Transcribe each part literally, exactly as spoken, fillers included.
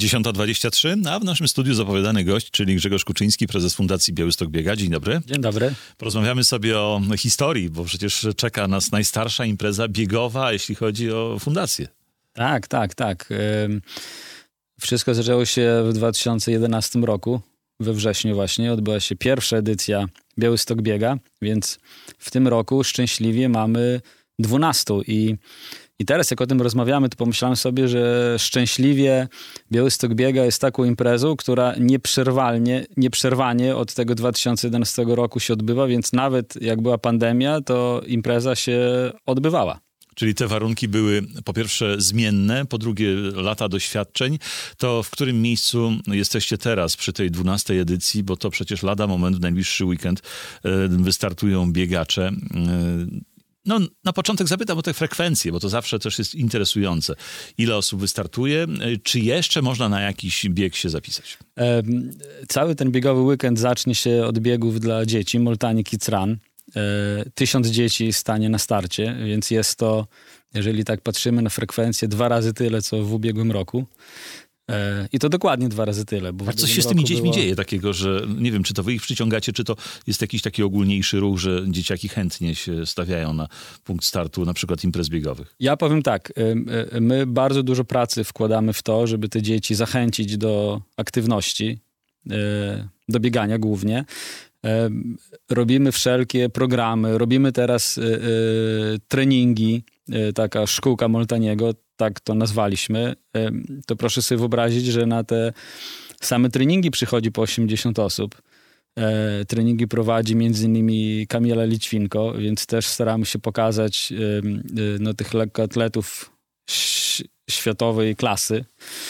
dziesiąta dwadzieścia trzy, a w naszym studiu zapowiadany gość, czyli Grzegorz Kuczyński, prezes Fundacji Białystok Biega. Dzień dobry. Dzień dobry. Porozmawiamy sobie o historii, bo przecież czeka nas najstarsza impreza biegowa, jeśli chodzi o fundację. Tak, tak, tak. Wszystko zaczęło się w dwa tysiące jedenastym roku, we wrześniu właśnie. Odbyła się pierwsza edycja Białystok Biega, więc w tym roku szczęśliwie mamy dwunastą i I teraz jak o tym rozmawiamy, to pomyślałem sobie, że szczęśliwie Białystok Biega jest taką imprezą, która nieprzerwalnie, nieprzerwanie od tego dwa tysiące jedenastego roku się odbywa, więc nawet jak była pandemia, to impreza się odbywała. Czyli te warunki były po pierwsze zmienne, po drugie lata doświadczeń. To w którym miejscu jesteście teraz przy tej dwunastej edycji, bo to przecież lada moment, w najbliższy weekend wystartują biegacze. No, na początek zapytam o te frekwencje, bo to zawsze też jest interesujące. Ile osób wystartuje? Czy jeszcze można na jakiś bieg się zapisać? E, cały ten biegowy weekend zacznie się od biegów dla dzieci, Moltani Kids Run. E, tysiąc dzieci stanie na starcie, więc jest to, jeżeli tak patrzymy na frekwencję, dwa razy tyle, co w ubiegłym roku. I to dokładnie dwa razy tyle. Bo A coś się z tymi dziećmi było... dzieje takiego, że nie wiem, czy to wy ich przyciągacie, czy to jest jakiś taki ogólniejszy ruch, że dzieciaki chętnie się stawiają na punkt startu na przykład imprez biegowych? Ja powiem tak, my bardzo dużo pracy wkładamy w to, żeby te dzieci zachęcić do aktywności, do biegania głównie. Robimy wszelkie programy, robimy teraz treningi, taka szkółka Moltaniego, tak to nazwaliśmy, to proszę sobie wyobrazić, że na te same treningi przychodzi po osiemdziesiąt osób. Treningi prowadzi między innymi Kamila Lićwinko, więc też staramy się pokazać no, tych lekkoatletów światowej klasy.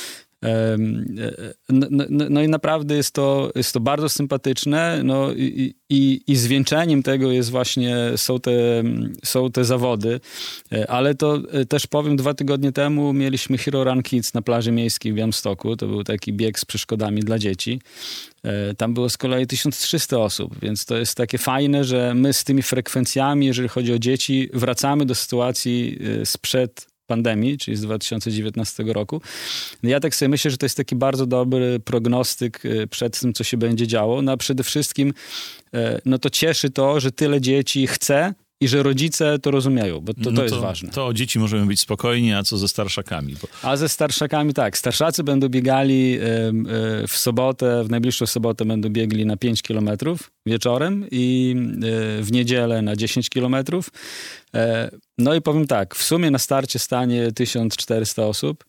No, no, no i naprawdę jest to, jest to bardzo sympatyczne, no i, i, i zwieńczeniem tego jest właśnie, są te, są te zawody, ale to też powiem, dwa tygodnie temu mieliśmy Hero Run Kids na plaży miejskiej w Białymstoku, to był taki bieg z przeszkodami dla dzieci. Tam było z kolei tysiąc trzysta osób, więc to jest takie fajne, że my z tymi frekwencjami, jeżeli chodzi o dzieci, wracamy do sytuacji sprzed pandemii, czyli z dwa tysiące dziewiętnastego roku. Ja tak sobie myślę, że to jest taki bardzo dobry prognostyk przed tym, co się będzie działo. No a przede wszystkim no to cieszy to, że tyle dzieci chce i że rodzice to rozumieją, bo to, to, no jest to ważne. To o dzieci możemy być spokojni, a co ze starszakami? Bo... A ze starszakami tak. Starszacy będą biegali w sobotę, w najbliższą sobotę będą biegli na pięć kilometrów wieczorem i w niedzielę na dziesięć kilometrów. No i powiem tak, w sumie na starcie stanie tysiąc czterysta osób.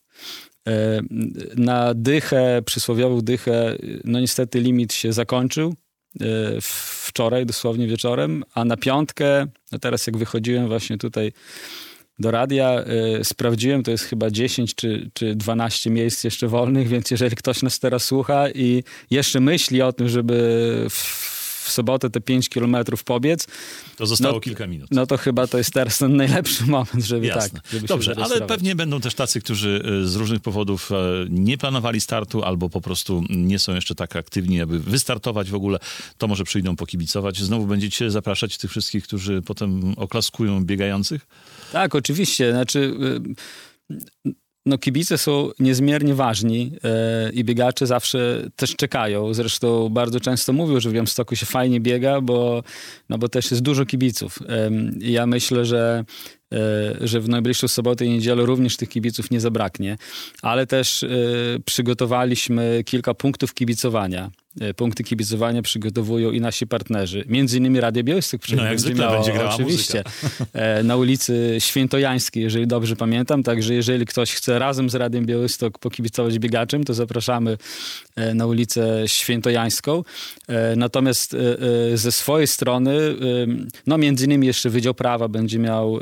Na dychę, przysłowiową dychę, no niestety limit się zakończył wczoraj, dosłownie wieczorem, a na piątkę, no teraz jak wychodziłem właśnie tutaj do radia, y, sprawdziłem, to jest chyba dziesięć czy, czy dwanaście miejsc jeszcze wolnych, więc jeżeli ktoś nas teraz słucha i jeszcze myśli o tym, żeby w, w sobotę te pięć kilometrów pobiec, to zostało no, kilka minut. No to chyba to jest teraz ten najlepszy moment, żeby Jasne. tak. Żeby Dobrze, ale pewnie będą też tacy, którzy z różnych powodów nie planowali startu albo po prostu nie są jeszcze tak aktywni, aby wystartować w ogóle. To może przyjdą pokibicować. Znowu będziecie zapraszać tych wszystkich, którzy potem oklaskują biegających? Tak, oczywiście. Znaczy... No kibice są niezmiernie ważni e, i biegacze zawsze też czekają. Zresztą bardzo często mówią, że w Białymstoku się fajnie biega, bo, no bo też jest dużo kibiców. E, ja myślę, że, e, że w najbliższą sobotę i niedzielę również tych kibiców nie zabraknie. Ale też e, przygotowaliśmy kilka punktów kibicowania. Punkty kibicowania przygotowują i nasi partnerzy. Między innymi Radio Białystok. No jak zwykle będzie grała oczywiście. Muzyka. Na ulicy Świętojańskiej, jeżeli dobrze pamiętam. Także jeżeli ktoś chce razem z Radiem Białystok pokibicować biegaczem, to zapraszamy na ulicę Świętojańską. Natomiast ze swojej strony, no między innymi jeszcze Wydział Prawa będzie miał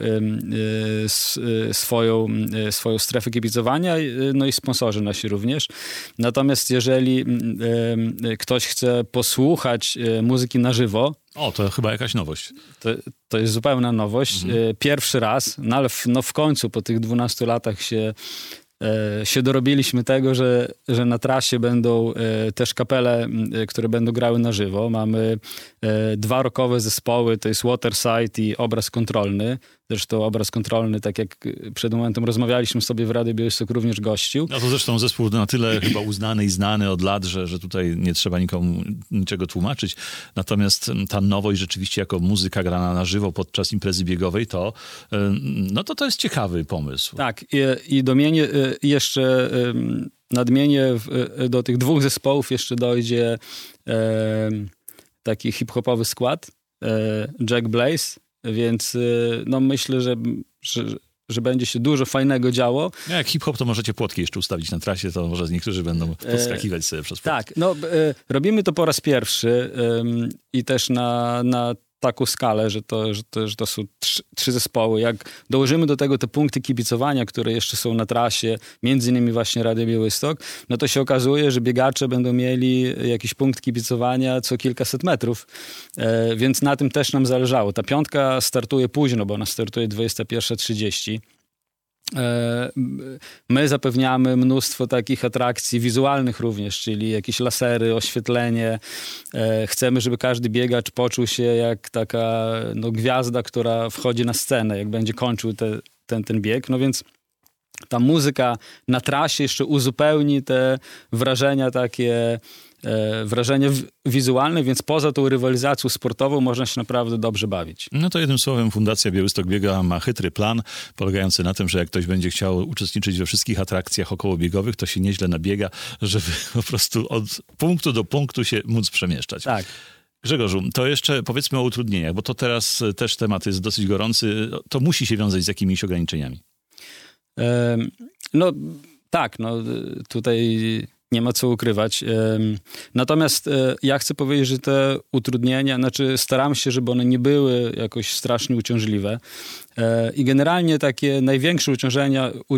swoją, swoją strefę kibicowania, no i sponsorzy nasi również. Natomiast jeżeli ktoś chce posłuchać muzyki na żywo... O, to chyba jakaś nowość. To, to jest zupełna nowość. Mhm. Pierwszy raz, no ale w, no w końcu po tych dwunastu latach się, się dorobiliśmy tego, że, że na trasie będą też kapele, które będą grały na żywo. Mamy dwa rockowe zespoły, to jest Waterside i Obraz Kontrolny. Zresztą obraz kontrolny, tak jak przed momentem rozmawialiśmy sobie w Radiu Białystok, również gościł. No to zresztą zespół na tyle chyba uznany i znany od lat, że, że tutaj nie trzeba nikomu niczego tłumaczyć. Natomiast ta nowość rzeczywiście jako muzyka grana na żywo podczas imprezy biegowej, to no to, to jest ciekawy pomysł. Tak, i, i domienię jeszcze nadmienię do tych dwóch zespołów jeszcze dojdzie e, taki hip-hopowy skład, e, Jack Blaze, więc no myślę, że, że, że będzie się dużo fajnego działo. No jak hip-hop, to możecie płotki jeszcze ustawić na trasie, to może niektórzy będą podskakiwać sobie przez płotki. Tak, no e, robimy to po raz pierwszy e, i też na, na taką skalę, że to, że to, że to są trzy, trzy zespoły. Jak dołożymy do tego te punkty kibicowania, które jeszcze są na trasie, między innymi właśnie Radio Białystok, no to się okazuje, że biegacze będą mieli jakiś punkt kibicowania co kilkaset metrów, e, więc na tym też nam zależało. Ta piątka startuje późno, bo ona startuje dwudziesta pierwsza trzydzieści. My zapewniamy mnóstwo takich atrakcji wizualnych również, czyli jakieś lasery, oświetlenie. Chcemy, żeby każdy biegacz poczuł się jak taka no, gwiazda, która wchodzi na scenę, jak będzie kończył te, ten, ten bieg. No więc ta muzyka na trasie jeszcze uzupełni te wrażenia takie, e, wrażenia w, wizualne, więc poza tą rywalizacją sportową można się naprawdę dobrze bawić. No to jednym słowem Fundacja Białystok Biega ma chytry plan, polegający na tym, że jak ktoś będzie chciał uczestniczyć we wszystkich atrakcjach okołobiegowych, to się nieźle nabiega, żeby po prostu od punktu do punktu się móc przemieszczać. Tak. Grzegorzu, to jeszcze powiedzmy o utrudnieniach, bo to teraz też temat jest dosyć gorący. To musi się wiązać z jakimiś ograniczeniami. No tak, no tutaj nie ma co ukrywać. Natomiast ja chcę powiedzieć, że te utrudnienia, znaczy staram się, żeby one nie były jakoś strasznie uciążliwe. I generalnie takie największe uciążenia... U...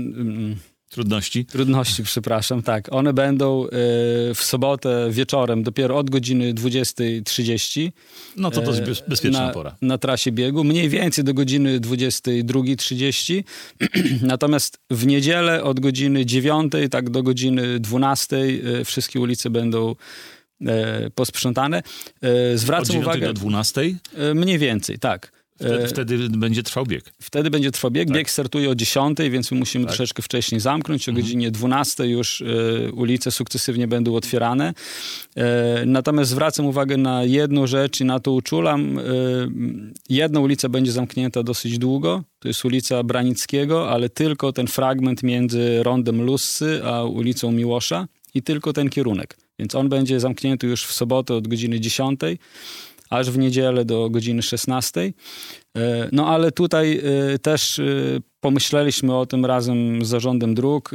Trudności? Trudności, przepraszam, tak. One będą y, w sobotę wieczorem, dopiero od godziny dwudziesta trzydzieści. No to to jest bezpieczna na, pora. Na trasie biegu, mniej więcej do godziny dwudziesta druga trzydzieści. Natomiast w niedzielę od godziny dziewiątej, tak do godziny dwunastej y, wszystkie ulice będą y, posprzątane. Y, zwracam od uwagę... do dwunastej? Y, mniej więcej, tak. Wtedy, wtedy będzie trwał bieg. Wtedy będzie trwał bieg. Tak. Bieg startuje o dziesiątej, więc my musimy tak. troszeczkę wcześniej zamknąć. O mhm. godzinie dwunastej już y, ulice sukcesywnie będą otwierane. Y, natomiast zwracam uwagę na jedną rzecz i na to uczulam. Y, jedna ulica będzie zamknięta dosyć długo. To jest ulica Branickiego, ale tylko ten fragment między rondem Lussy a ulicą Miłosza i tylko ten kierunek. Więc on będzie zamknięty już w sobotę od godziny dziesiątej. Aż w niedzielę do godziny szesnastej. No ale tutaj też pomyśleliśmy o tym razem z zarządem dróg.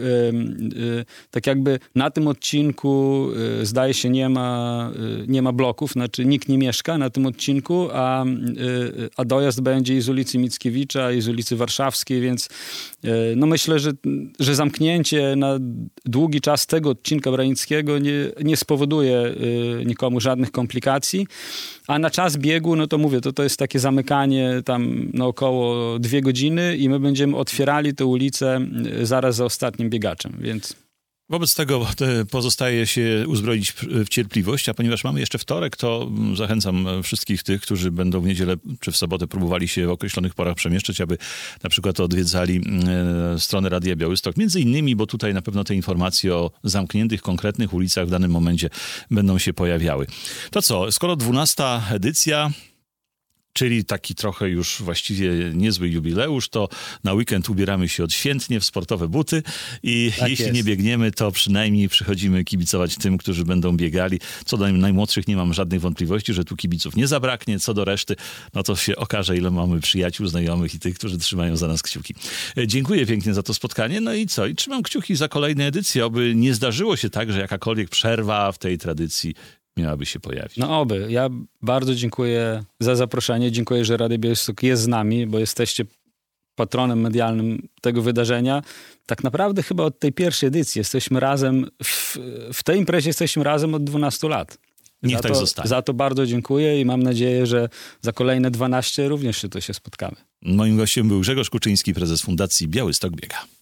Tak jakby na tym odcinku zdaje się nie ma, nie ma bloków, znaczy nikt nie mieszka na tym odcinku, a, a dojazd będzie i z ulicy Mickiewicza, i z ulicy Warszawskiej, więc no myślę, że, że zamknięcie na długi czas tego odcinka Branickiego nie, nie spowoduje nikomu żadnych komplikacji, a na czas biegu, no to mówię, to, to jest takie zamykanie tam na około dwie godziny i my będziemy otwierali tę ulicę zaraz za ostatnim biegaczem, więc... Wobec tego pozostaje się uzbroić w cierpliwość, a ponieważ mamy jeszcze wtorek, to zachęcam wszystkich tych, którzy będą w niedzielę czy w sobotę próbowali się w określonych porach przemieszczać, aby na przykład odwiedzali stronę Radia Białystok. Między innymi, bo tutaj na pewno te informacje o zamkniętych, konkretnych ulicach w danym momencie będą się pojawiały. To co, skoro dwunasta edycja... czyli taki trochę już właściwie niezły jubileusz, to na weekend ubieramy się odświętnie w sportowe buty i tak jeśli jest. nie biegniemy, to przynajmniej przychodzimy kibicować tym, którzy będą biegali. Co do najmłodszych nie mam żadnych wątpliwości, że tu kibiców nie zabraknie. Co do reszty, no to się okaże, ile mamy przyjaciół, znajomych i tych, którzy trzymają za nas kciuki. Dziękuję pięknie za to spotkanie. No i co? I trzymam kciuki za kolejne edycje, oby nie zdarzyło się tak, że jakakolwiek przerwa w tej tradycji miałaby się pojawić. No oby. Ja bardzo dziękuję za zaproszenie. Dziękuję, że Radio Białystok jest z nami, bo jesteście patronem medialnym tego wydarzenia. Tak naprawdę chyba od tej pierwszej edycji jesteśmy razem, w, w tej imprezie jesteśmy razem od dwunastu lat. Niech za tak to, zostanie. Za to bardzo dziękuję i mam nadzieję, że za kolejne dwanaście również się to się spotkamy. Moim gościem był Grzegorz Kuczyński, prezes Fundacji Białystok Biega.